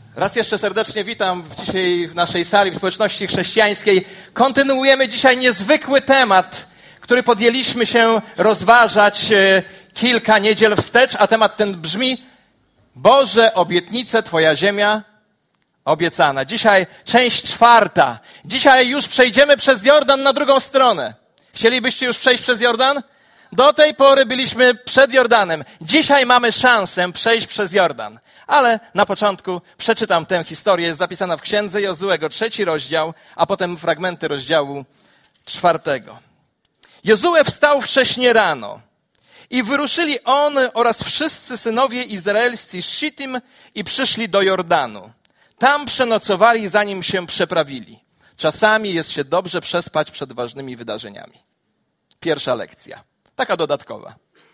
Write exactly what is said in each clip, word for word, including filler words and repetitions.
Raz jeszcze serdecznie witam dzisiaj w naszej sali w społeczności chrześcijańskiej. Kontynuujemy dzisiaj niezwykły temat, który podjęliśmy się rozważać kilka niedziel wstecz, a temat ten brzmi: Boże obietnice, Twoja ziemia obiecana. Dzisiaj część czwarta. Dzisiaj już przejdziemy przez Jordan na drugą stronę. Chcielibyście już przejść przez Jordan? Do tej pory byliśmy przed Jordanem. Dzisiaj mamy szansę przejść przez Jordan. Ale na początku przeczytam tę historię. Jest zapisana w Księdze Jozuego, trzeci rozdział, a potem fragmenty rozdziału czwartego. Jozue wstał wcześnie rano i wyruszyli on oraz wszyscy synowie izraelscy z Shittim i przyszli do Jordanu. Tam przenocowali, zanim się przeprawili. Czasami jest się dobrze przespać przed ważnymi wydarzeniami. Pierwsza lekcja, taka dodatkowa.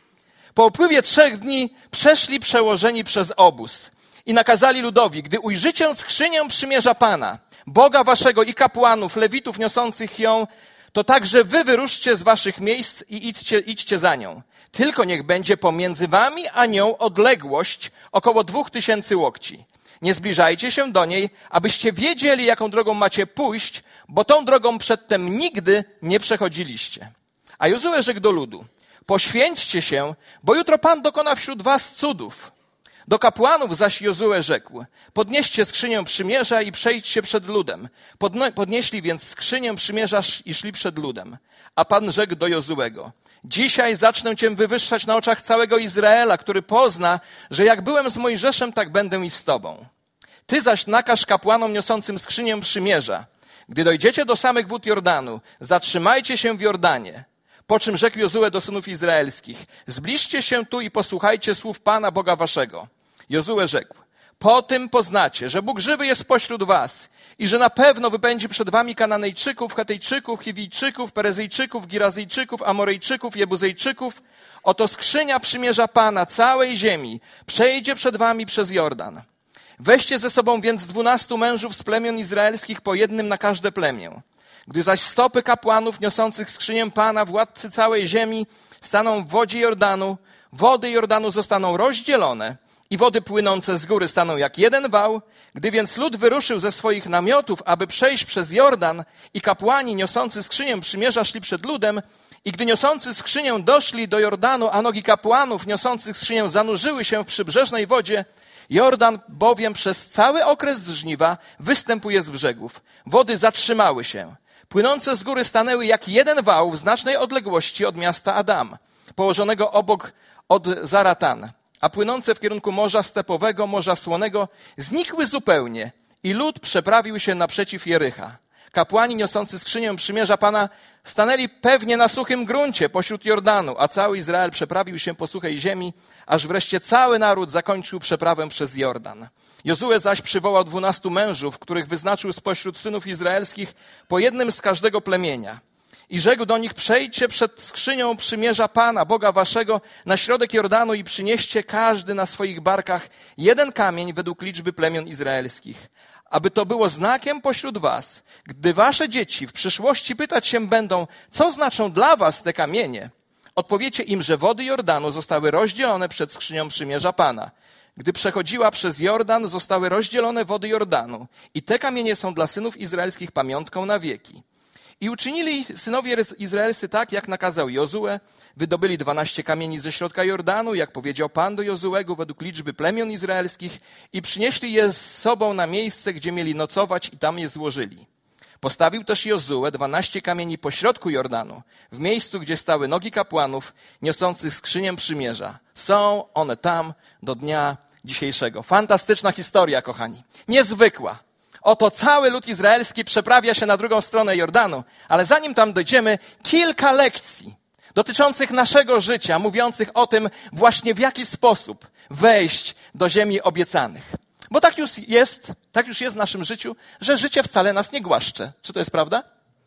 Po upływie trzech dni przeszli przełożeni przez obóz i nakazali ludowi: gdy ujrzycie skrzynię przymierza Pana, Boga waszego i kapłanów, lewitów niosących ją, to także wy wyruszcie z waszych miejsc i idźcie, idźcie za nią. Tylko niech będzie pomiędzy wami a nią odległość około dwóch tysięcy łokci. Nie zbliżajcie się do niej, abyście wiedzieli, jaką drogą macie pójść, bo tą drogą przedtem nigdy nie przechodziliście. A Jozue rzekł do ludu: poświęćcie się, bo jutro Pan dokona wśród was cudów. Do kapłanów zaś Jozue rzekł: podnieście skrzynię przymierza i przejdźcie przed ludem. Podno- podnieśli więc skrzynię przymierza i szli przed ludem. A Pan rzekł do Jozuego: dzisiaj zacznę cię wywyższać na oczach całego Izraela, który pozna, że jak byłem z Mojżeszem, tak będę i z tobą. Ty zaś nakaż kapłanom niosącym skrzynię przymierza: gdy dojdziecie do samych wód Jordanu, zatrzymajcie się w Jordanie. Po czym rzekł Jozue do synów izraelskich: zbliżcie się tu i posłuchajcie słów Pana Boga waszego. Jozue rzekł: po tym poznacie, że Bóg żywy jest pośród was i że na pewno wypędzi przed wami Kananejczyków, Chetejczyków, Chiwijczyków, Perezyjczyków, Girazyjczyków, Amorejczyków, Jebuzejczyków. Oto skrzynia przymierza Pana całej ziemi przejdzie przed wami przez Jordan. Weźcie ze sobą więc dwunastu mężów z plemion izraelskich, po jednym na każde plemię. Gdy zaś stopy kapłanów niosących skrzynię Pana, władcy całej ziemi, staną w wodzie Jordanu, wody Jordanu zostaną rozdzielone i wody płynące z góry staną jak jeden wał. Gdy więc lud wyruszył ze swoich namiotów, aby przejść przez Jordan, i kapłani niosący skrzynię przymierza szli przed ludem, i gdy niosący skrzynię doszli do Jordanu, a nogi kapłanów niosących skrzynię zanurzyły się w przybrzeżnej wodzie, Jordan bowiem przez cały okres żniwa występuje z brzegów. Wody zatrzymały się. Płynące z góry stanęły jak jeden wał w znacznej odległości od miasta Adam, położonego obok od Zaratan, a płynące w kierunku Morza Stepowego, Morza Słonego, znikły zupełnie i lud przeprawił się naprzeciw Jericha. Kapłani niosący skrzynię przymierza Pana stanęli pewnie na suchym gruncie pośród Jordanu, a cały Izrael przeprawił się po suchej ziemi, aż wreszcie cały naród zakończył przeprawę przez Jordan. Jozue zaś przywołał dwunastu mężów, których wyznaczył spośród synów izraelskich, po jednym z każdego plemienia. I rzekł do nich: przejdźcie przed skrzynią przymierza Pana, Boga waszego, na środek Jordanu i przynieście każdy na swoich barkach jeden kamień według liczby plemion izraelskich. Aby to było znakiem pośród was, gdy wasze dzieci w przyszłości pytać się będą, co znaczą dla was te kamienie, odpowiecie im, że wody Jordanu zostały rozdzielone przed skrzynią przymierza Pana. Gdy przechodziła przez Jordan, zostały rozdzielone wody Jordanu i te kamienie są dla synów izraelskich pamiątką na wieki. I uczynili synowie izraelscy tak, jak nakazał Jozue. Wydobyli dwanaście kamieni ze środka Jordanu, jak powiedział Pan do Jozuego, według liczby plemion izraelskich, i przynieśli je z sobą na miejsce, gdzie mieli nocować, i tam je złożyli. Postawił też Jozue dwanaście kamieni pośrodku Jordanu, w miejscu, gdzie stały nogi kapłanów niosących skrzynię przymierza. Są one tam do dnia dzisiejszego. Fantastyczna historia, kochani. Niezwykła. Oto cały lud izraelski przeprawia się na drugą stronę Jordanu, ale zanim tam dojdziemy, kilka lekcji dotyczących naszego życia, mówiących o tym właśnie, w jaki sposób wejść do ziemi obiecanych. Bo tak już jest, tak już jest w naszym życiu, że życie wcale nas nie głaszcze. Czy to jest prawda?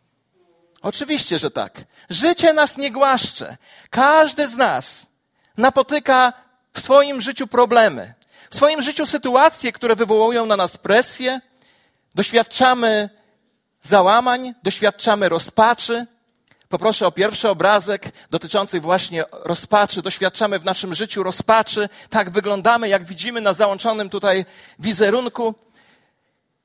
Oczywiście, że tak. Życie nas nie głaszcze. Każdy z nas napotyka w swoim życiu problemy, w swoim życiu sytuacje, które wywołują na nas presję. Doświadczamy załamań, doświadczamy rozpaczy. Poproszę o pierwszy obrazek dotyczący właśnie rozpaczy. Doświadczamy w naszym życiu rozpaczy. Tak wyglądamy, jak widzimy na załączonym tutaj wizerunku.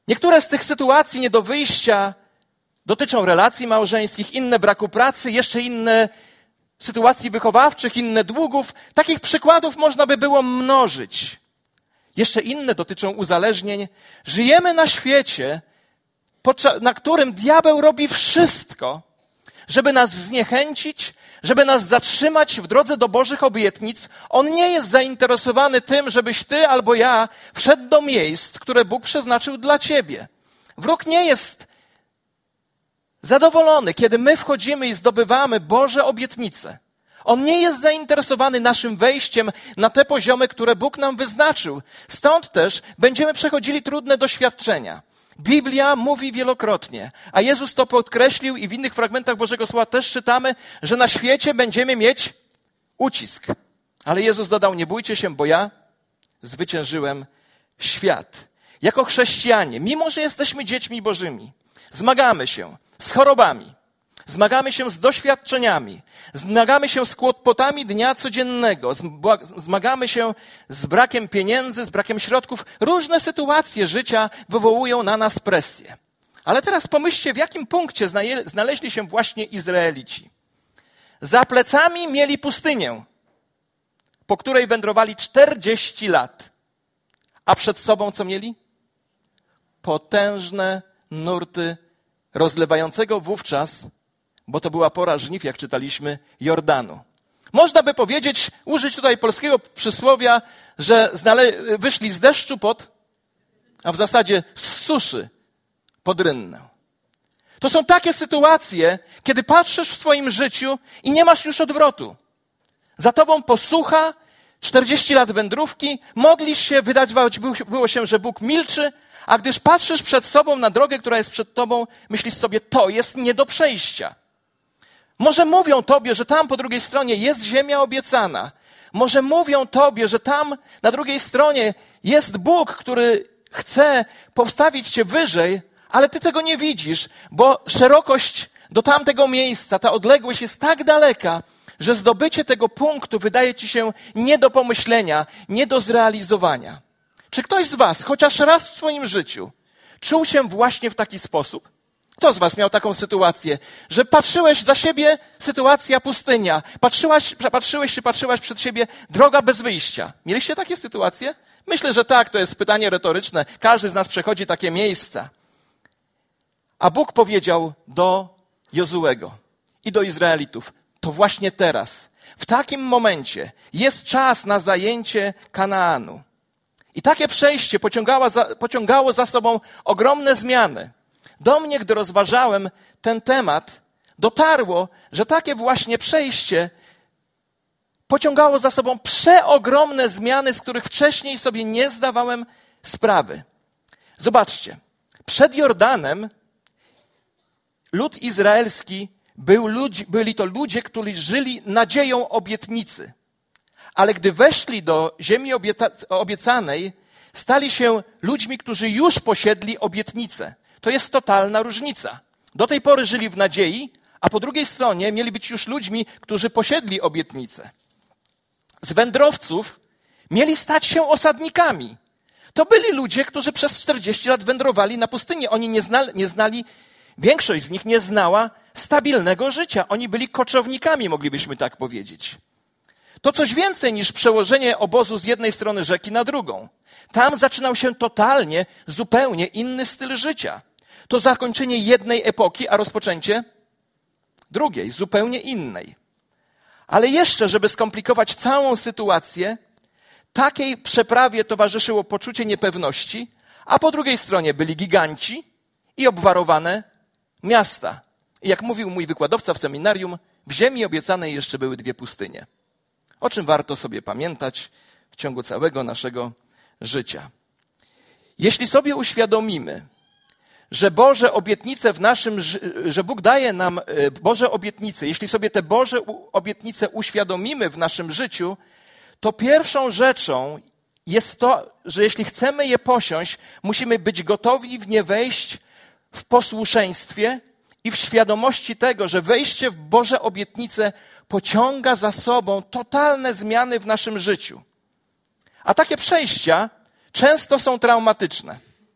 Niektóre z tych sytuacji nie do wyjścia dotyczą relacji małżeńskich, inne braku pracy, jeszcze inne sytuacji wychowawczych, inne długów. Takich przykładów można by było mnożyć. Jeszcze inne dotyczą uzależnień. Żyjemy na świecie, na którym diabeł robi wszystko, żeby nas zniechęcić, żeby nas zatrzymać w drodze do Bożych obietnic. On nie jest zainteresowany tym, żebyś ty albo ja wszedł do miejsc, które Bóg przeznaczył dla ciebie. Wróg nie jest zadowolony, kiedy my wchodzimy i zdobywamy Boże obietnice. On nie jest zainteresowany naszym wejściem na te poziomy, które Bóg nam wyznaczył. Stąd też będziemy przechodzili trudne doświadczenia. Biblia mówi wielokrotnie, a Jezus to podkreślił i w innych fragmentach Bożego Słowa też czytamy, że na świecie będziemy mieć ucisk. Ale Jezus dodał, nie bójcie się, bo ja zwyciężyłem świat. Jako chrześcijanie, mimo że jesteśmy dziećmi Bożymi, zmagamy się z chorobami, zmagamy się z doświadczeniami, zmagamy się z kłopotami dnia codziennego, zmagamy się z brakiem pieniędzy, z brakiem środków. Różne sytuacje życia wywołują na nas presję. Ale teraz pomyślcie, w jakim punkcie znaleźli się właśnie Izraelici. Za plecami mieli pustynię, po której wędrowali czterdzieści lat. A przed sobą co mieli? Potężne nurty rozlewającego wówczas, bo to była pora żniw, jak czytaliśmy, Jordanu. Można by powiedzieć, użyć tutaj polskiego przysłowia, że znale- wyszli z deszczu pod, a w zasadzie z suszy pod rynnę. To są takie sytuacje, kiedy patrzysz w swoim życiu i nie masz już odwrotu. Za tobą posłucha, czterdzieści lat wędrówki, modlisz się, wydawać było się, że Bóg milczy, a gdyż patrzysz przed sobą na drogę, która jest przed tobą, myślisz sobie, to jest nie do przejścia. Może mówią tobie, że tam po drugiej stronie jest ziemia obiecana. Może mówią tobie, że tam na drugiej stronie jest Bóg, który chce postawić cię wyżej, ale ty tego nie widzisz, bo szerokość do tamtego miejsca, ta odległość jest tak daleka, że zdobycie tego punktu wydaje ci się nie do pomyślenia, nie do zrealizowania. Czy ktoś z was chociaż raz w swoim życiu czuł się właśnie w taki sposób? Kto z was miał taką sytuację, że patrzyłeś za siebie, sytuacja pustynia, patrzyłaś, patrzyłeś czy patrzyłaś przed siebie, droga bez wyjścia. Mieliście takie sytuacje? Myślę, że tak, to jest pytanie retoryczne. Każdy z nas przechodzi takie miejsca. A Bóg powiedział do Jozuego i do Izraelitów, to właśnie teraz, w takim momencie jest czas na zajęcie Kanaanu. I takie przejście pociągało za, pociągało za sobą ogromne zmiany. Do mnie, gdy rozważałem ten temat, dotarło, że takie właśnie przejście pociągało za sobą przeogromne zmiany, z których wcześniej sobie nie zdawałem sprawy. Zobaczcie, przed Jordanem lud izraelski był ludzi, byli to ludzie, którzy żyli nadzieją obietnicy. Ale gdy weszli do ziemi obieta- obiecanej, stali się ludźmi, którzy już posiedli obietnicę. To jest totalna różnica. Do tej pory żyli w nadziei, a po drugiej stronie mieli być już ludźmi, którzy posiedli obietnicę. Z wędrowców mieli stać się osadnikami. To byli ludzie, którzy przez czterdzieści lat wędrowali na pustyni. Oni nie znali, nie znali, większość z nich nie znała stabilnego życia. Oni byli koczownikami, moglibyśmy tak powiedzieć. To coś więcej niż przełożenie obozu z jednej strony rzeki na drugą. Tam zaczynał się totalnie, zupełnie inny styl życia. To zakończenie jednej epoki, a rozpoczęcie drugiej, zupełnie innej. Ale jeszcze, żeby skomplikować całą sytuację, takiej przeprawie towarzyszyło poczucie niepewności, a po drugiej stronie byli giganci i obwarowane miasta. I jak mówił mój wykładowca w seminarium, w ziemi obiecanej jeszcze były dwie pustynie. O czym warto sobie pamiętać w ciągu całego naszego życia. Jeśli sobie uświadomimy, że Boże obietnice w naszym, że Bóg daje nam Boże obietnice, jeśli sobie te Boże obietnice uświadomimy w naszym życiu, to pierwszą rzeczą jest to, że jeśli chcemy je posiąść, musimy być gotowi w nie wejść w posłuszeństwie i w świadomości tego, że wejście w Boże obietnice pociąga za sobą totalne zmiany w naszym życiu. A takie przejścia często są traumatyczne.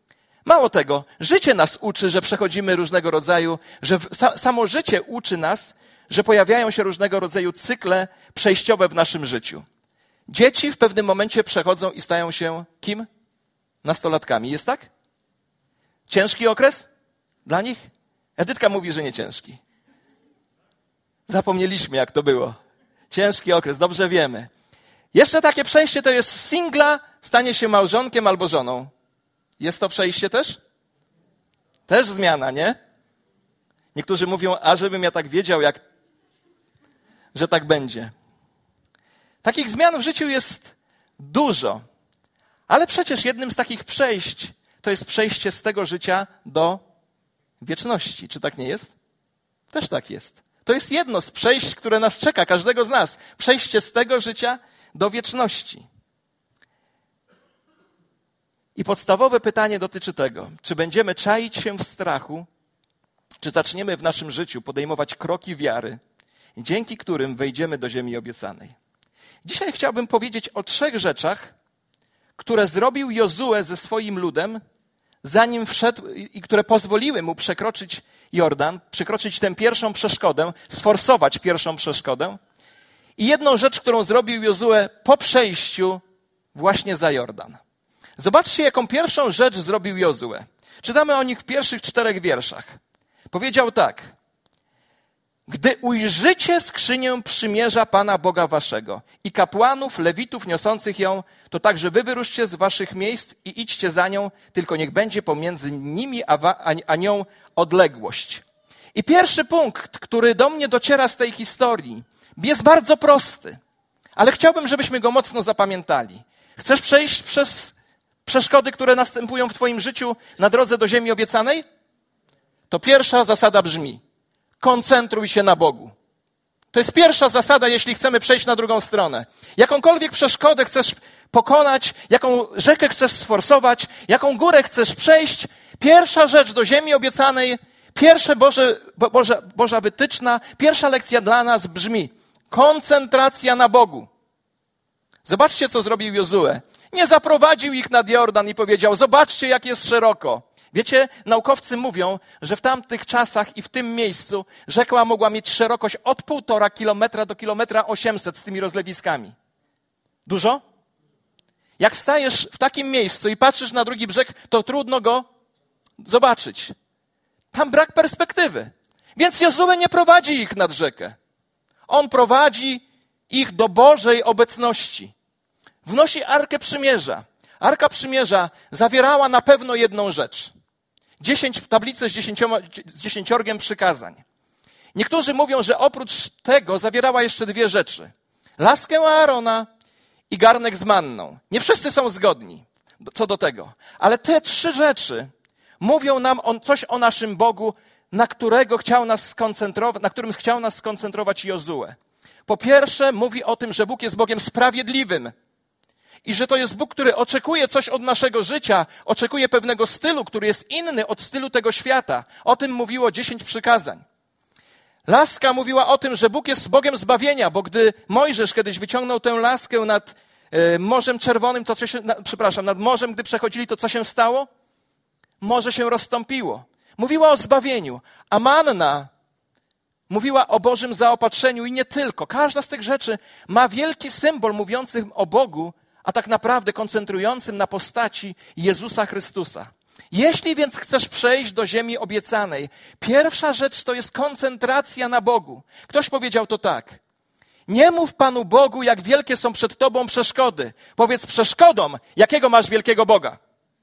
Mało tego, życie nas uczy, że przechodzimy różnego rodzaju, że sa, samo życie uczy nas, że pojawiają się różnego rodzaju cykle przejściowe w naszym życiu. Dzieci w pewnym momencie przechodzą i stają się kim? Nastolatkami. Jest tak? Ciężki okres dla nich? Edytka mówi, że nie ciężki. Zapomnieliśmy, jak to było. Ciężki okres, dobrze wiemy. Jeszcze takie przejście to jest singla, stanie się małżonkiem albo żoną. Jest to przejście też? Też zmiana, nie? Niektórzy mówią, a żebym ja tak wiedział, jak, że tak będzie. Takich zmian w życiu jest dużo. Ale przecież jednym z takich przejść to jest przejście z tego życia do wieczności. Czy tak nie jest? Też tak jest. To jest jedno z przejść, które nas czeka, każdego z nas. Przejście z tego życia do wieczności. I podstawowe pytanie dotyczy tego, czy będziemy czaić się w strachu, czy zaczniemy w naszym życiu podejmować kroki wiary, dzięki którym wejdziemy do ziemi obiecanej. Dzisiaj chciałbym powiedzieć o trzech rzeczach, które zrobił Jozue ze swoim ludem, zanim wszedł i które pozwoliły mu przekroczyć Jordan, przekroczyć tę pierwszą przeszkodę, sforsować pierwszą przeszkodę. I jedną rzecz, którą zrobił Jozue po przejściu właśnie za Jordan. Zobaczcie, jaką pierwszą rzecz zrobił Jozue. Czytamy o nich w pierwszych czterech wierszach. Powiedział tak. Gdy ujrzycie skrzynię przymierza Pana Boga waszego i kapłanów, lewitów niosących ją, to także wy wyruszcie z waszych miejsc i idźcie za nią, tylko niech będzie pomiędzy nimi a, wa, a, a nią odległość. I pierwszy punkt, który do mnie dociera z tej historii, jest bardzo prosty, ale chciałbym, żebyśmy go mocno zapamiętali. Chcesz przejść przez przeszkody, które następują w twoim życiu na drodze do ziemi obiecanej? To pierwsza zasada brzmi: koncentruj się na Bogu. To jest pierwsza zasada, jeśli chcemy przejść na drugą stronę. Jakąkolwiek przeszkodę chcesz pokonać, jaką rzekę chcesz sforsować, jaką górę chcesz przejść, pierwsza rzecz do ziemi obiecanej, pierwsza Boże, Boże, Boża wytyczna, pierwsza lekcja dla nas brzmi: koncentracja na Bogu. Zobaczcie, co zrobił Jozue. Nie zaprowadził ich nad Jordan i powiedział: zobaczcie, jak jest szeroko. Wiecie, naukowcy mówią, że w tamtych czasach i w tym miejscu rzeka mogła mieć szerokość od półtora kilometra do kilometra osiemset z tymi rozlewiskami. Dużo? Jak stajesz w takim miejscu i patrzysz na drugi brzeg, to trudno go zobaczyć. Tam brak perspektywy. Więc Jozue nie prowadzi ich nad rzekę. On prowadzi ich do Bożej obecności. Wnosi Arkę Przymierza. Arka Przymierza zawierała na pewno jedną rzecz. Dziesięć, tablicę z, dziesięcioma, z dziesięciorgiem przykazań. Niektórzy mówią, że oprócz tego zawierała jeszcze dwie rzeczy. Laskę Aarona i garnek z manną. Nie wszyscy są zgodni co do tego. Ale te trzy rzeczy mówią nam o, coś o naszym Bogu, na którego chciał nas skoncentrować, na którym chciał nas skoncentrować Jozue. Po pierwsze, mówi o tym, że Bóg jest Bogiem sprawiedliwym. I że to jest Bóg, który oczekuje coś od naszego życia, oczekuje pewnego stylu, który jest inny od stylu tego świata. O tym mówiło dziesięć przykazań. Laska mówiła o tym, że Bóg jest Bogiem zbawienia, bo gdy Mojżesz kiedyś wyciągnął tę laskę nad e, Morzem Czerwonym, to co się, na, przepraszam, nad morzem, gdy przechodzili, to co się stało? Morze się rozstąpiło. Mówiła o zbawieniu, a manna mówiła o Bożym zaopatrzeniu i nie tylko. Każda z tych rzeczy ma wielki symbol mówiący o Bogu, a tak naprawdę koncentrującym na postaci Jezusa Chrystusa. Jeśli więc chcesz przejść do ziemi obiecanej, pierwsza rzecz to jest koncentracja na Bogu. Ktoś powiedział to tak: nie mów Panu Bogu, jak wielkie są przed Tobą przeszkody. Powiedz przeszkodą, jakiego masz wielkiego Boga.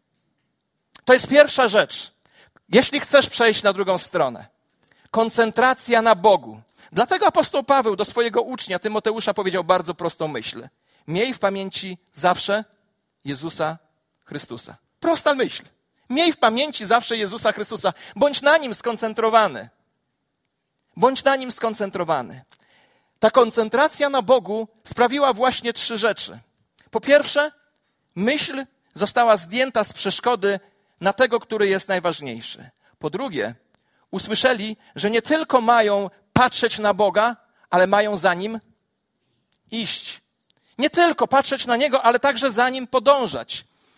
To jest pierwsza rzecz. Jeśli chcesz przejść na drugą stronę. Koncentracja na Bogu. Dlatego apostoł Paweł do swojego ucznia Tymoteusza powiedział bardzo prostą myśl. Miej w pamięci zawsze Jezusa Chrystusa. Prosta myśl. Miej w pamięci zawsze Jezusa Chrystusa. Bądź na Nim skoncentrowany. Bądź na Nim skoncentrowany. Ta koncentracja na Bogu sprawiła właśnie trzy rzeczy. Po pierwsze, myśl została zdjęta z przeszkody na tego, który jest najważniejszy. Po drugie, usłyszeli, że nie tylko mają patrzeć na Boga, ale mają za Nim iść. Nie tylko patrzeć na Niego, ale także za Nim podążać.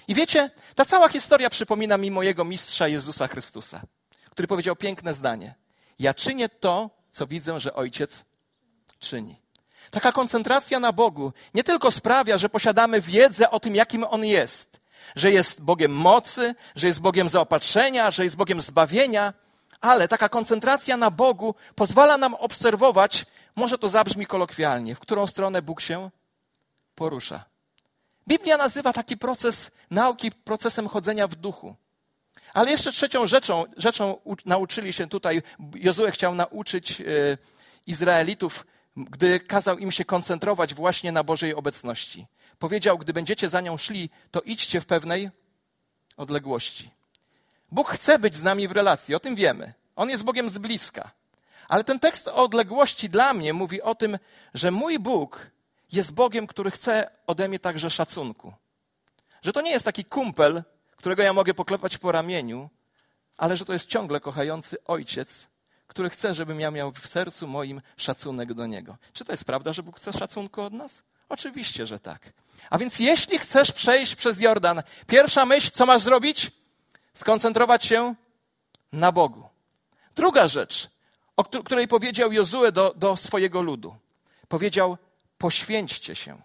I wiecie, ta cała historia przypomina mi mojego mistrza Jezusa Chrystusa, który powiedział piękne zdanie. Ja czynię to, co widzę, że Ojciec czyni. Taka koncentracja na Bogu nie tylko sprawia, że posiadamy wiedzę o tym, jakim On jest, że jest Bogiem mocy, że jest Bogiem zaopatrzenia, że jest Bogiem zbawienia, ale taka koncentracja na Bogu pozwala nam obserwować, może to zabrzmi kolokwialnie, w którą stronę Bóg się porusza. Biblia nazywa taki proces nauki procesem chodzenia w duchu. Ale jeszcze trzecią rzeczą, rzeczą u, nauczyli się tutaj, Jozue chciał nauczyć y, Izraelitów, gdy kazał im się koncentrować właśnie na Bożej obecności. Powiedział, gdy będziecie za nią szli, to idźcie w pewnej odległości. Bóg chce być z nami w relacji, o tym wiemy. On jest Bogiem z bliska. Ale ten tekst o odległości dla mnie mówi o tym, że mój Bóg jest Bogiem, który chce ode mnie także szacunku. Że to nie jest taki kumpel, którego ja mogę poklepać po ramieniu, ale że to jest ciągle kochający Ojciec, który chce, żebym ja miał w sercu moim szacunek do Niego. Czy to jest prawda, że Bóg chce szacunku od nas? Oczywiście, że tak. A więc jeśli chcesz przejść przez Jordan, pierwsza myśl, co masz zrobić? Skoncentrować się na Bogu. Druga rzecz, o której powiedział Jozue do, do swojego ludu. Powiedział, poświęćcie się.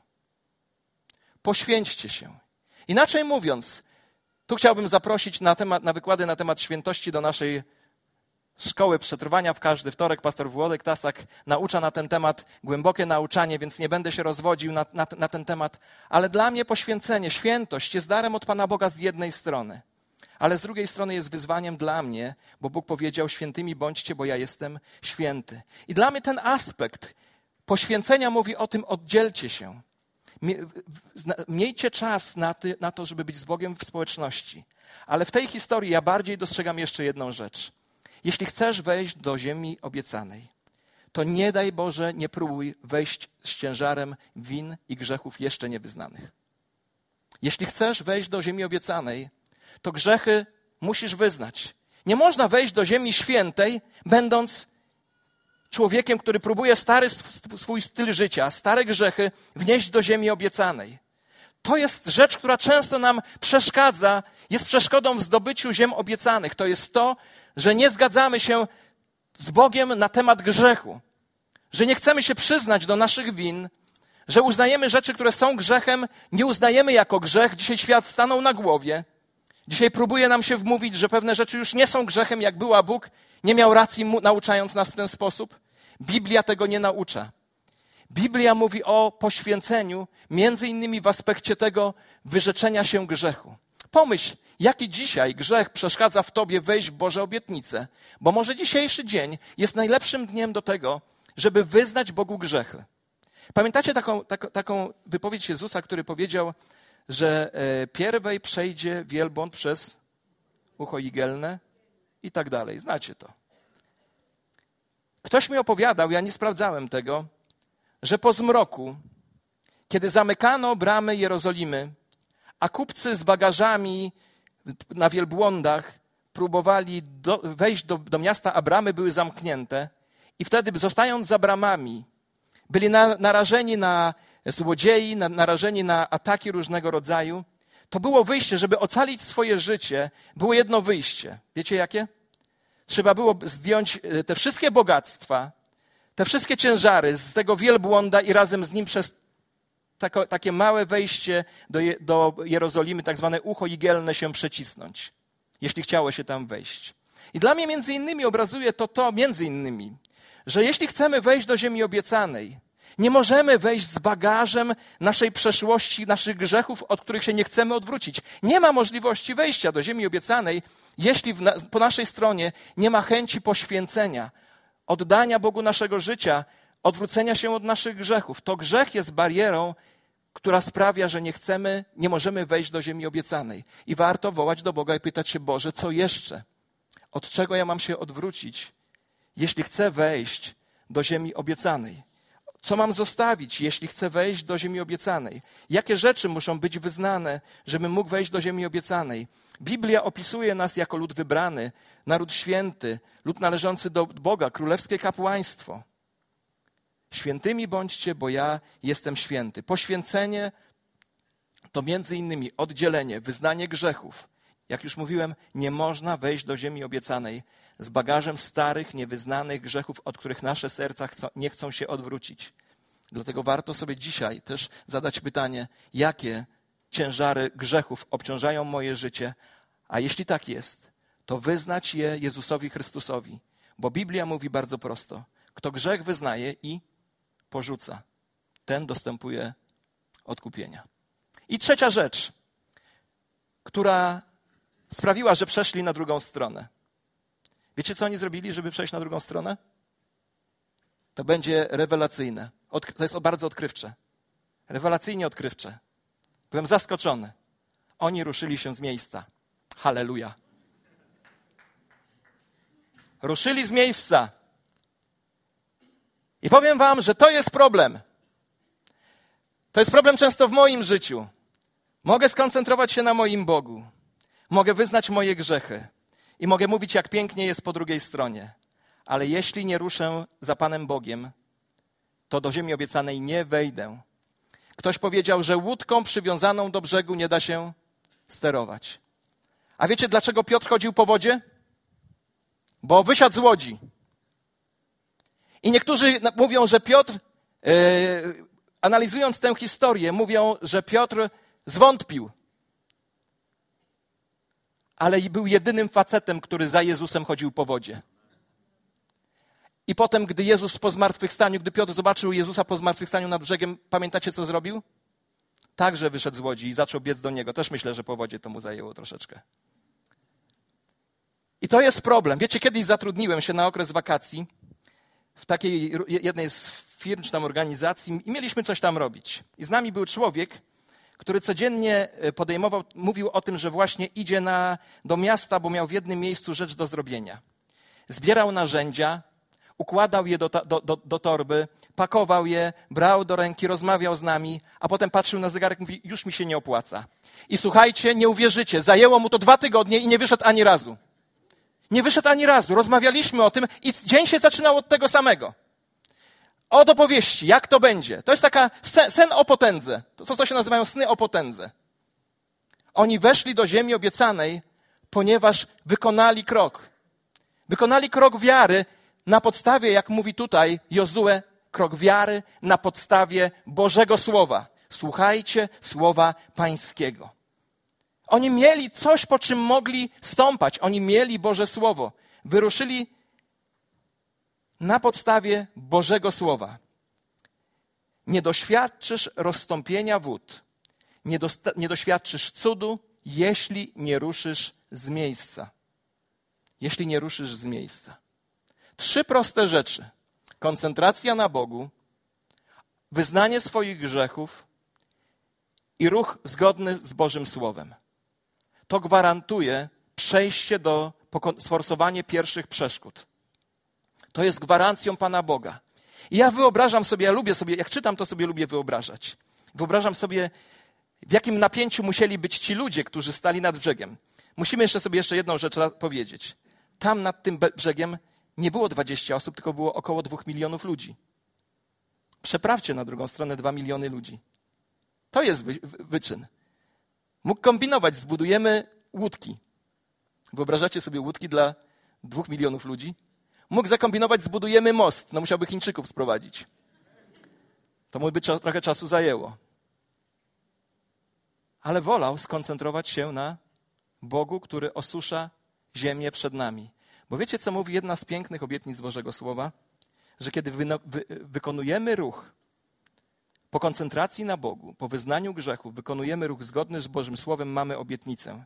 Poświęćcie się. Inaczej mówiąc, tu chciałbym zaprosić na, temat, na wykłady na temat świętości do naszej szkoły przetrwania w każdy wtorek. Pastor Włodek Tasak naucza na ten temat, głębokie nauczanie, więc nie będę się rozwodził na, na, na ten temat. Ale dla mnie poświęcenie, świętość jest darem od Pana Boga z jednej strony. Ale z drugiej strony jest wyzwaniem dla mnie, bo Bóg powiedział, świętymi bądźcie, bo ja jestem święty. I dla mnie ten aspekt poświęcenia mówi o tym, oddzielcie się. Miejcie czas na, ty, na to, żeby być z Bogiem w społeczności. Ale w tej historii ja bardziej dostrzegam jeszcze jedną rzecz. Jeśli chcesz wejść do ziemi obiecanej, to nie daj Boże, nie próbuj wejść z ciężarem win i grzechów jeszcze niewyznanych. Jeśli chcesz wejść do ziemi obiecanej, to grzechy musisz wyznać. Nie można wejść do ziemi świętej, będąc człowiekiem, który próbuje stary swój styl życia, stare grzechy wnieść do ziemi obiecanej. To jest rzecz, która często nam przeszkadza, jest przeszkodą w zdobyciu ziem obiecanych. To jest to, że nie zgadzamy się z Bogiem na temat grzechu, że nie chcemy się przyznać do naszych win, że uznajemy rzeczy, które są grzechem, nie uznajemy jako grzech. Dzisiaj świat stanął na głowie. Dzisiaj próbuje nam się wmówić, że pewne rzeczy już nie są grzechem, jak była Bóg. Nie miał racji nauczając nas w ten sposób. Biblia tego nie naucza. Biblia mówi o poświęceniu, między innymi w aspekcie tego wyrzeczenia się grzechu. Pomyśl, jaki dzisiaj grzech przeszkadza w tobie wejść w Boże obietnice, bo może dzisiejszy dzień jest najlepszym dniem do tego, żeby wyznać Bogu grzechy. Pamiętacie taką, taką, taką wypowiedź Jezusa, który powiedział, że e, pierwej przejdzie wielbłąd przez ucho igielne i tak dalej. Znacie to. Ktoś mi opowiadał, ja nie sprawdzałem tego, że po zmroku, kiedy zamykano bramy Jerozolimy, a kupcy z bagażami na wielbłądach próbowali do, wejść do, do miasta, a bramy były zamknięte i wtedy, zostając za bramami, byli na, narażeni na złodziei, na, narażeni na ataki różnego rodzaju, to było wyjście, żeby ocalić swoje życie, było jedno wyjście. Wiecie jakie? Trzeba było zdjąć te wszystkie bogactwa, te wszystkie ciężary z tego wielbłąda i razem z nim przez tako, takie małe wejście do, je, do Jerozolimy, tak zwane ucho igielne, się przecisnąć, jeśli chciało się tam wejść. I dla mnie między innymi obrazuje to to, między innymi, że jeśli chcemy wejść do ziemi obiecanej, nie możemy wejść z bagażem naszej przeszłości, naszych grzechów, od których się nie chcemy odwrócić. Nie ma możliwości wejścia do ziemi obiecanej, jeśli na, po naszej stronie nie ma chęci poświęcenia, oddania Bogu naszego życia, odwrócenia się od naszych grzechów. To grzech jest barierą, która sprawia, że nie chcemy, nie możemy wejść do ziemi obiecanej. I warto wołać do Boga i pytać się, Boże, co jeszcze? Od czego ja mam się odwrócić, jeśli chcę wejść do ziemi obiecanej? Co mam zostawić, jeśli chcę wejść do ziemi obiecanej? Jakie rzeczy muszą być wyznane, żebym mógł wejść do ziemi obiecanej? Biblia opisuje nas jako lud wybrany, naród święty, lud należący do Boga, królewskie kapłaństwo. Świętymi bądźcie, bo ja jestem święty. Poświęcenie to między innymi oddzielenie, wyznanie grzechów. Jak już mówiłem, nie można wejść do ziemi obiecanej z bagażem starych, niewyznanych grzechów, od których nasze serca chcą, nie chcą się odwrócić. Dlatego warto sobie dzisiaj też zadać pytanie, jakie ciężary grzechów obciążają moje życie, a jeśli tak jest, to wyznać je Jezusowi Chrystusowi. Bo Biblia mówi bardzo prosto, kto grzech wyznaje i porzuca, ten dostępuje odkupienia. I trzecia rzecz, która sprawiła, że przeszli na drugą stronę. Wiecie, co oni zrobili, żeby przejść na drugą stronę? To będzie rewelacyjne. To jest bardzo odkrywcze. Rewelacyjnie odkrywcze. Byłem zaskoczony. Oni ruszyli się z miejsca. Halleluja. Ruszyli z miejsca. I powiem wam, że to jest problem. To jest problem często w moim życiu. Mogę skoncentrować się na moim Bogu. Mogę wyznać moje grzechy. I mogę mówić, jak pięknie jest po drugiej stronie. Ale jeśli nie ruszę za Panem Bogiem, to do ziemi obiecanej nie wejdę. Ktoś powiedział, że łódką przywiązaną do brzegu nie da się sterować. A wiecie, dlaczego Piotr chodził po wodzie? Bo wysiadł z łodzi. I niektórzy mówią, że Piotr, yy, analizując tę historię, mówią, że Piotr zwątpił. Ale był jedynym facetem, który za Jezusem chodził po wodzie. I potem, gdy Jezus po zmartwychwstaniu, gdy Piotr zobaczył Jezusa po zmartwychwstaniu nad brzegiem, pamiętacie, co zrobił? Także wyszedł z łodzi i zaczął biec do Niego. Też myślę, że po wodzie to mu zajęło troszeczkę. I to jest problem. Wiecie, kiedyś zatrudniłem się na okres wakacji w takiej jednej z firm czy tam organizacji i mieliśmy coś tam robić. I z nami był człowiek, który codziennie podejmował, mówił o tym, że właśnie idzie na, do miasta, bo miał w jednym miejscu rzecz do zrobienia. Zbierał narzędzia, układał je do, do, do, do torby, pakował je, brał do ręki, rozmawiał z nami, a potem patrzył na zegarek i mówi, już mi się nie opłaca. I słuchajcie, nie uwierzycie, zajęło mu to dwa tygodnie i nie wyszedł ani razu. Nie wyszedł ani razu. Rozmawialiśmy o tym i dzień się zaczynał od tego samego. Od opowieści, jak to będzie. To jest taka sen o potędze. To, to się nazywają sny o potędze. Oni weszli do ziemi obiecanej, ponieważ wykonali krok. Wykonali krok wiary na podstawie, jak mówi tutaj Jozue, krok wiary na podstawie Bożego Słowa. Słuchajcie słowa Pańskiego. Oni mieli coś, po czym mogli stąpać. Oni mieli Boże Słowo. Wyruszyli na podstawie Bożego Słowa. Nie doświadczysz rozstąpienia wód, nie, dosta- nie doświadczysz cudu, jeśli nie ruszysz z miejsca. Jeśli nie ruszysz z miejsca. Trzy proste rzeczy. Koncentracja na Bogu, wyznanie swoich grzechów i ruch zgodny z Bożym Słowem. To gwarantuje przejście do, sforsowanie pierwszych przeszkód. To jest gwarancją Pana Boga. I ja wyobrażam sobie, ja lubię sobie, jak czytam, to sobie lubię wyobrażać. Wyobrażam sobie, w jakim napięciu musieli być ci ludzie, którzy stali nad brzegiem. Musimy jeszcze sobie jeszcze jedną rzecz powiedzieć. Tam nad tym brzegiem nie było dwadzieścia osób, tylko było około dwóch milionów ludzi. Przeprawcie na drugą stronę dwa miliony ludzi. To jest wy, wyczyn. Mógł kombinować, zbudujemy łódki. Wyobrażacie sobie łódki dla dwóch milionów ludzi? Mógł zakombinować, zbudujemy most. No musiałby Chińczyków sprowadzić. To mu by trochę czasu zajęło. Ale wolał skoncentrować się na Bogu, który osusza ziemię przed nami. Bo wiecie, co mówi jedna z pięknych obietnic Bożego Słowa? Że kiedy wy, wy, wykonujemy ruch po koncentracji na Bogu, po wyznaniu grzechów, wykonujemy ruch zgodny z Bożym Słowem, mamy obietnicę.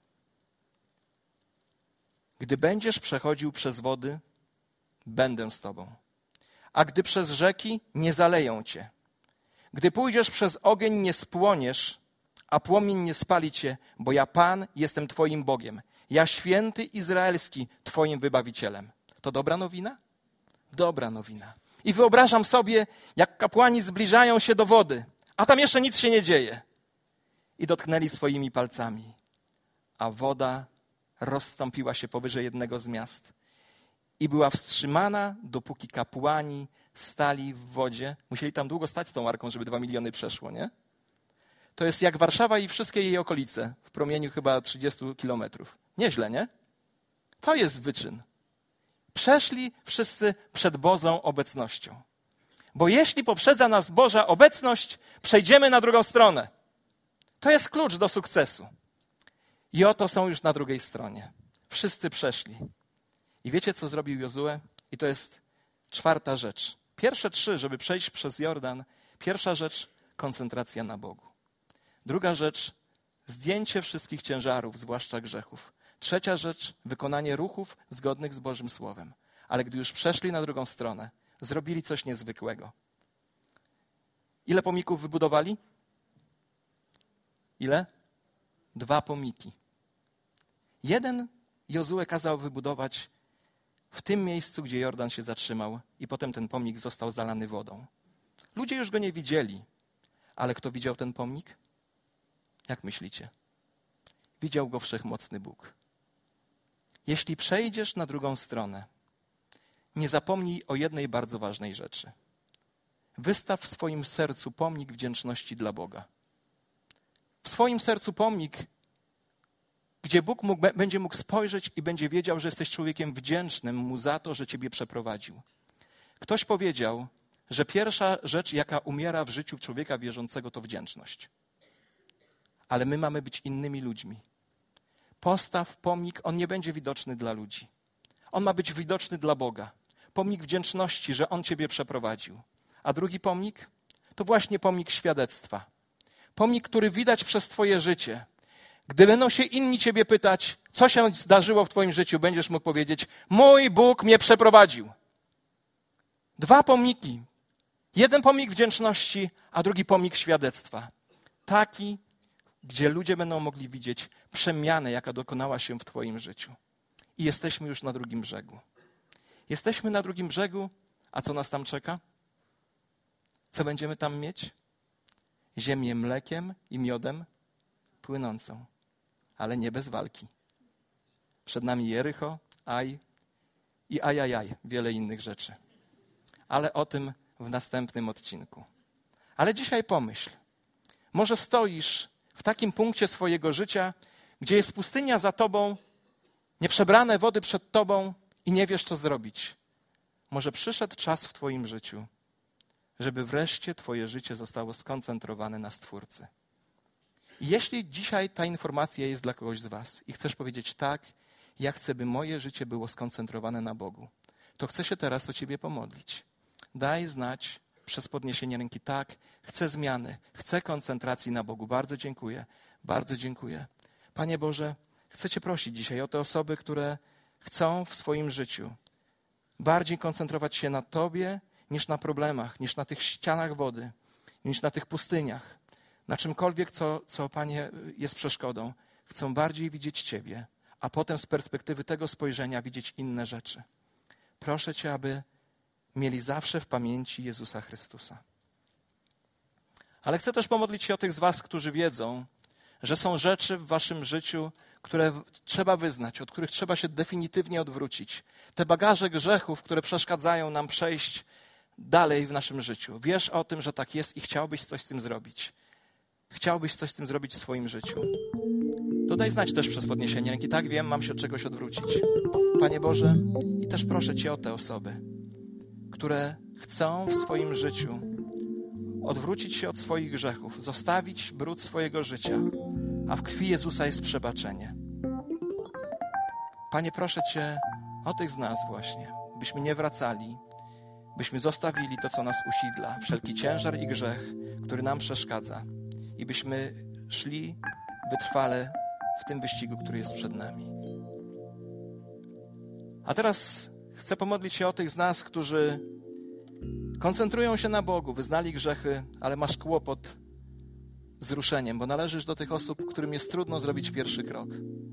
Gdy będziesz przechodził przez wody, będę z tobą. A gdy przez rzeki, nie zaleją cię. Gdy pójdziesz przez ogień, nie spłoniesz, a płomień nie spali cię, bo ja Pan jestem twoim Bogiem. Ja święty Izraelski, twoim wybawicielem. To dobra nowina? Dobra nowina. I wyobrażam sobie, jak kapłani zbliżają się do wody, a tam jeszcze nic się nie dzieje. I dotknęli swoimi palcami, a woda rozstąpiła się powyżej jednego z miast i była wstrzymana, dopóki kapłani stali w wodzie. Musieli tam długo stać z tą arką, żeby dwa miliony przeszło, nie? to jest jak Warszawa i wszystkie jej okolice, w promieniu chyba trzydziestu kilometrów. Nieźle, nie? To jest wyczyn. Przeszli wszyscy przed Bożą obecnością. Bo jeśli poprzedza nas Boża obecność, przejdziemy na drugą stronę. To jest klucz do sukcesu. I oto są już na drugiej stronie. Wszyscy przeszli. I wiecie, co zrobił Jozue? I to jest czwarta rzecz. Pierwsze trzy, żeby przejść przez Jordan. Pierwsza rzecz, koncentracja na Bogu. Druga rzecz, zdjęcie wszystkich ciężarów, zwłaszcza grzechów. Trzecia rzecz, wykonanie ruchów zgodnych z Bożym Słowem. Ale gdy już przeszli na drugą stronę, zrobili coś niezwykłego. Ile pomików wybudowali? Ile? Dwa pomiki. Jeden Jozue kazał wybudować w tym miejscu, gdzie Jordan się zatrzymał i potem ten pomnik został zalany wodą. Ludzie już go nie widzieli, ale kto widział ten pomnik? Jak myślicie? Widział go wszechmocny Bóg. Jeśli przejdziesz na drugą stronę, nie zapomnij o jednej bardzo ważnej rzeczy. Wystaw w swoim sercu pomnik wdzięczności dla Boga. W swoim sercu pomnik, gdzie Bóg mógł, będzie mógł spojrzeć i będzie wiedział, że jesteś człowiekiem wdzięcznym Mu za to, że Ciebie przeprowadził. Ktoś powiedział, że pierwsza rzecz, jaka umiera w życiu człowieka wierzącego, to wdzięczność. Ale my mamy być innymi ludźmi. Postaw pomnik, on nie będzie widoczny dla ludzi. On ma być widoczny dla Boga. Pomnik wdzięczności, że On Ciebie przeprowadził. A drugi pomnik? To właśnie pomnik świadectwa. Pomnik, który widać przez Twoje życie. Gdy będą się inni Ciebie pytać, co się zdarzyło w Twoim życiu, będziesz mógł powiedzieć, mój Bóg mnie przeprowadził. Dwa pomniki. Jeden pomnik wdzięczności, a drugi pomnik świadectwa. Taki, gdzie ludzie będą mogli widzieć przemianę, jaka dokonała się w Twoim życiu. I jesteśmy już na drugim brzegu. Jesteśmy na drugim brzegu, a co nas tam czeka? Co będziemy tam mieć? Ziemię mlekiem i miodem płynącą, ale nie bez walki. Przed nami Jericho, Aj i ajajaj, wiele innych rzeczy. Ale o tym w następnym odcinku. Ale dzisiaj pomyśl, może stoisz w takim punkcie swojego życia, gdzie jest pustynia za tobą, nieprzebrane wody przed tobą i nie wiesz, co zrobić. Może przyszedł czas w twoim życiu, żeby wreszcie twoje życie zostało skoncentrowane na Stwórcy. I jeśli dzisiaj ta informacja jest dla kogoś z was i chcesz powiedzieć tak, ja chcę, by moje życie było skoncentrowane na Bogu, to chcę się teraz o ciebie pomodlić. Daj znać przez podniesienie ręki, tak, chcę zmiany, chcę koncentracji na Bogu. Bardzo dziękuję, bardzo dziękuję. Panie Boże, chcę Cię prosić dzisiaj o te osoby, które chcą w swoim życiu bardziej koncentrować się na Tobie niż na problemach, niż na tych ścianach wody, niż na tych pustyniach, na czymkolwiek, co, co Panie, jest przeszkodą. Chcą bardziej widzieć Ciebie, a potem z perspektywy tego spojrzenia widzieć inne rzeczy. Proszę Cię, aby mieli zawsze w pamięci Jezusa Chrystusa. Ale chcę też pomodlić się o tych z was, którzy wiedzą, że są rzeczy w waszym życiu, które trzeba wyznać, od których trzeba się definitywnie odwrócić. Te bagaże grzechów, które przeszkadzają nam przejść dalej w naszym życiu. Wiesz o tym, że tak jest i chciałbyś coś z tym zrobić. Chciałbyś coś z tym zrobić w swoim życiu. To daj znać też przez podniesienie ręki. Tak, wiem, mam się od czegoś odwrócić. Panie Boże, i też proszę Cię o te osoby, które chcą w swoim życiu odwrócić się od swoich grzechów, zostawić brud swojego życia, a w krwi Jezusa jest przebaczenie. Panie, proszę Cię o tych z nas właśnie, byśmy nie wracali, byśmy zostawili to, co nas usidla, wszelki ciężar i grzech, który nam przeszkadza i byśmy szli wytrwale w tym wyścigu, który jest przed nami. A teraz chcę pomodlić się o tych z nas, którzy koncentrują się na Bogu, wyznali grzechy, ale masz kłopot z ruszeniem, bo należysz do tych osób, którym jest trudno zrobić pierwszy krok.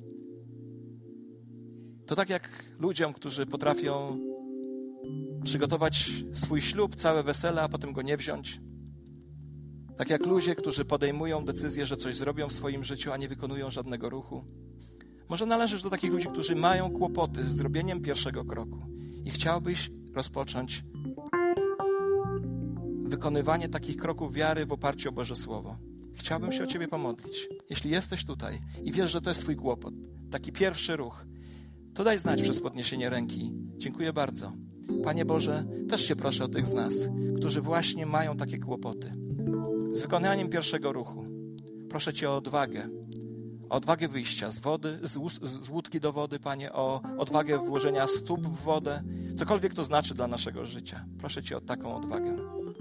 To tak jak ludziom, którzy potrafią przygotować swój ślub, całe wesele, a potem go nie wziąć. Tak jak ludzie, którzy podejmują decyzję, że coś zrobią w swoim życiu, a nie wykonują żadnego ruchu. Może należysz do takich ludzi, którzy mają kłopoty z zrobieniem pierwszego kroku i chciałbyś rozpocząć wykonywanie takich kroków wiary w oparciu o Boże Słowo. Chciałbym się o Ciebie pomodlić. Jeśli jesteś tutaj i wiesz, że to jest Twój kłopot, taki pierwszy ruch, to daj znać przez podniesienie ręki. Dziękuję bardzo. Panie Boże, też Cię proszę o tych z nas, którzy właśnie mają takie kłopoty. Z wykonaniem pierwszego ruchu proszę Cię o odwagę. O odwagę wyjścia z wody, z, łus- z łódki do wody, Panie, o odwagę włożenia stóp w wodę, cokolwiek to znaczy dla naszego życia. Proszę Cię o taką odwagę.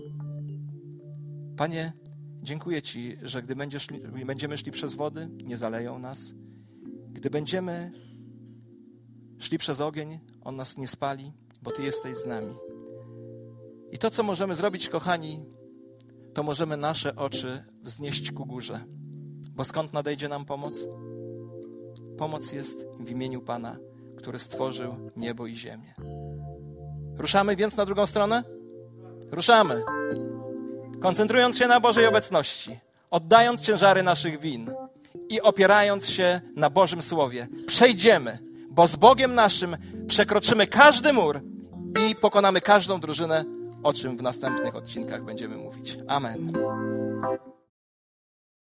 Panie, dziękuję Ci, że gdy będziesz, będziemy szli przez wody, nie zaleją nas. Gdy będziemy szli przez ogień, on nas nie spali, bo Ty jesteś z nami. I to, co możemy zrobić, kochani, to możemy nasze oczy wznieść ku górze. Bo skąd nadejdzie nam pomoc? Pomoc jest w imieniu Pana, który stworzył niebo i ziemię. Ruszamy więc na drugą stronę? Ruszamy. Koncentrując się na Bożej obecności, oddając ciężary naszych win i opierając się na Bożym Słowie, przejdziemy, bo z Bogiem naszym przekroczymy każdy mur i pokonamy każdą drużynę, o czym w następnych odcinkach będziemy mówić. Amen.